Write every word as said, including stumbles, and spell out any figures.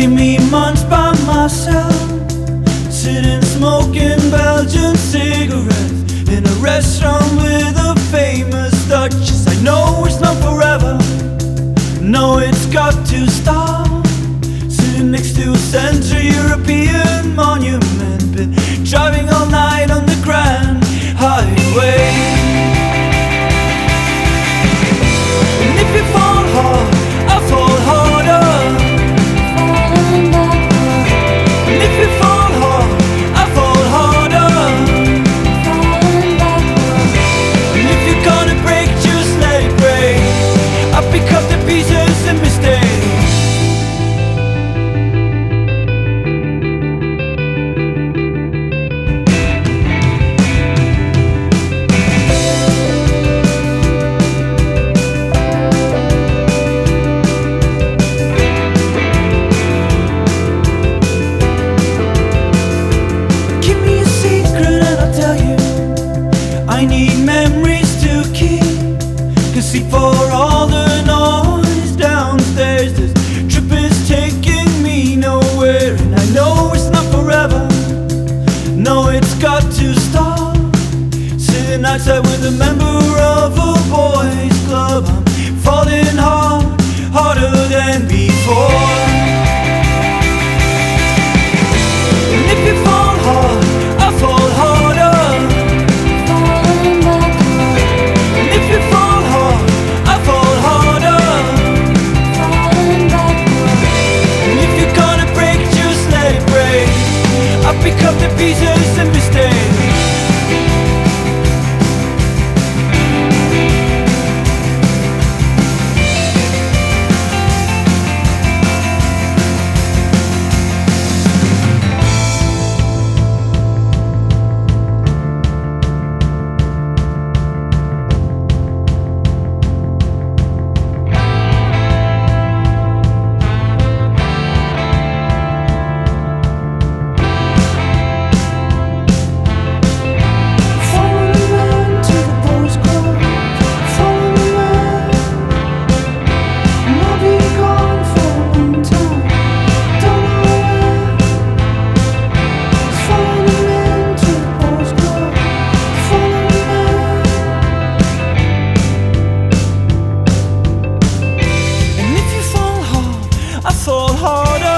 Give me months by myself, sitting smoking Belgian cigarettes in a restaurant with a famous duchess. I know it's not forever, no, it's got to stop. Sitting next to a Central European monument, been driving all night on the Grand Highway. And if you fall hard, I fall harder. And if you fall hard, I fall harder. And if you're gonna break, just let it break. I pick up the pieces and mistakes. I need memories to keep, cause see, for all the noise downstairs, this trip is taking me nowhere. And I know it's not forever, no, it's got to stop. Sitting outside with a member of a boys club, I'm falling hard, harder than before. And if you fall hard, I fall harder. Pick up the pieces and mistakes. Fall harder.